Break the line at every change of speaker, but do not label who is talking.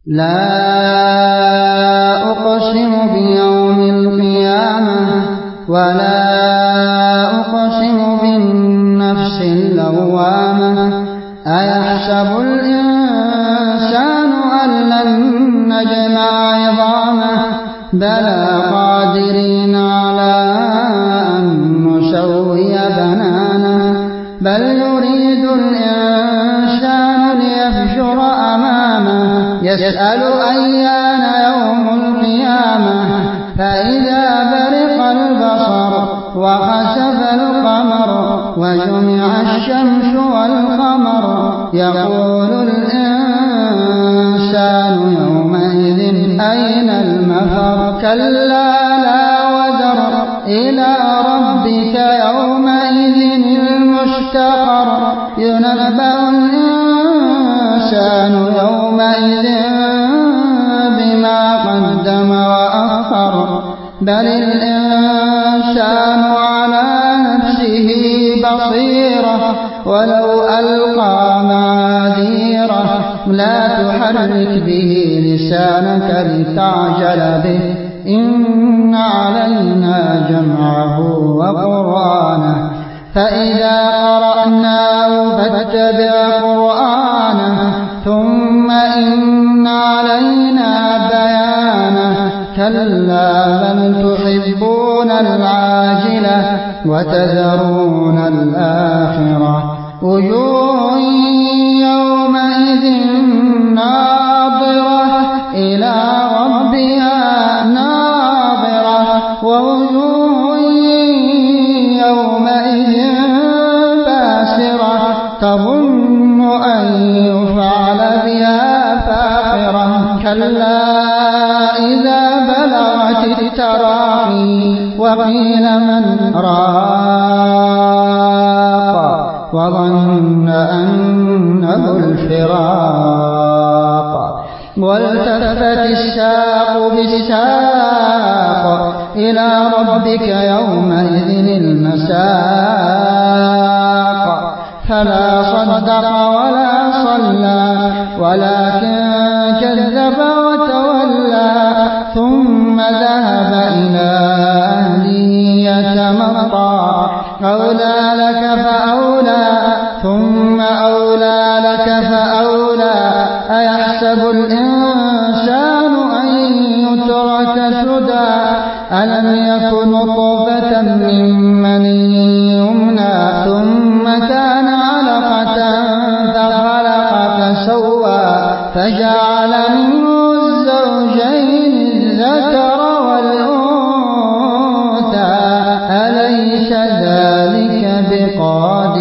لا أقسم بيوم القيامة ولا أقسم بالنفس اللوامة أيحسب الإنسان أن لن نجمع عظامه بلى قادرين على أن نسوي بنانه بل يريد الإنسان ليفجر أمامه يسأل أيان يوم القيامة فإذا برق البصر وخسف القمر وجمع الشمس والقمر يقول الإنسان يومئذ أين المفر كلا لا وزر إلى ربك يومئذ المستقر ينبأ الإنسان يومئذ بما قدم وأخر بل الإنسان على نفسه بصيرة ولو ألقى معاذيره لا تحرك به لسانك لتعجل به إن علينا جمعه وقرآنه فإذا قرأناه فاتبع قرآنه ثم إن علينا بيانه كلا بل تحبون العاجلة وتذرون الآخرة وجوه يومئذ ناظرة إلى ربها ناظرة ووجوه يومئذ باسرة تظن أن يفعل بها فاقرة كلا إذا بلغت التراقي وقيل من راق وظن أنه الفراق والتفت الساق بالساق إلى ربك يومئذ المساق فلا صدق ولا صلى ولكن كذب وتولى ثم ذهب إلى أهله يتمطى أولى لك فأولى ثم أولى لك فأولى أيحسب الإنسان أن يترك سدى ألم يكن نطفة من مني يمنى ثم كان علقة فخلق فسوى فجعل منه الزوجين الذكر والأنثى أليس ذلك بقادر